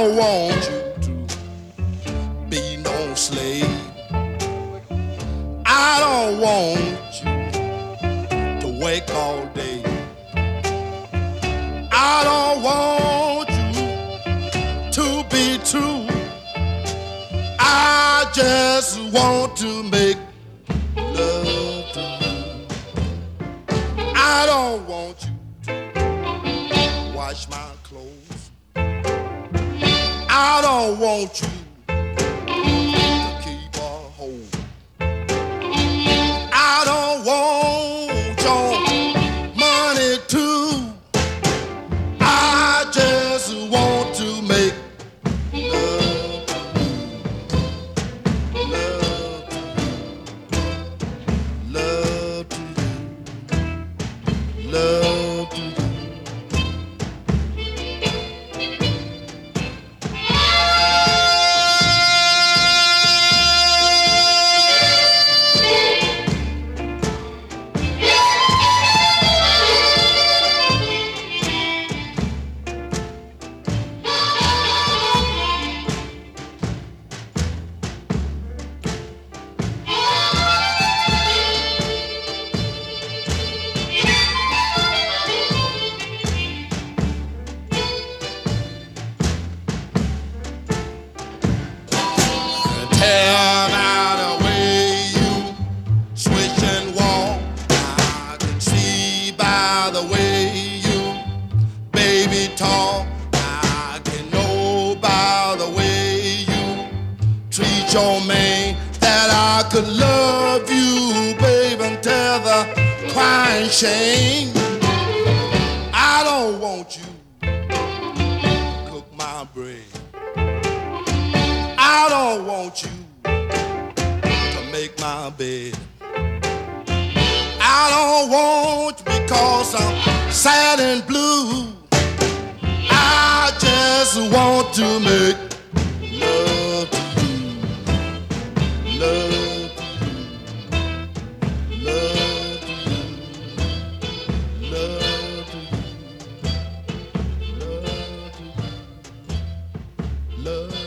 don't want you to be no slave. I don't want you to wake all day. I don't want you to be true. I just want to make love to you. I don't want you to wash my clothes. I don't want you to keep a hold. I don't want your money too. I just want to make love to you. Love to you. Love to you. Tell now the way you switch and walk. I can see by the way you, baby, talk. I can know by the way you treat your man that I could love you, baby, until the crying shame. I don't want you to cook my bread. I don't want you to make my bed. I don't want you because I'm sad and blue. I just want to make love to you. Love to you. Love to you. Love to you. Love to you. Love.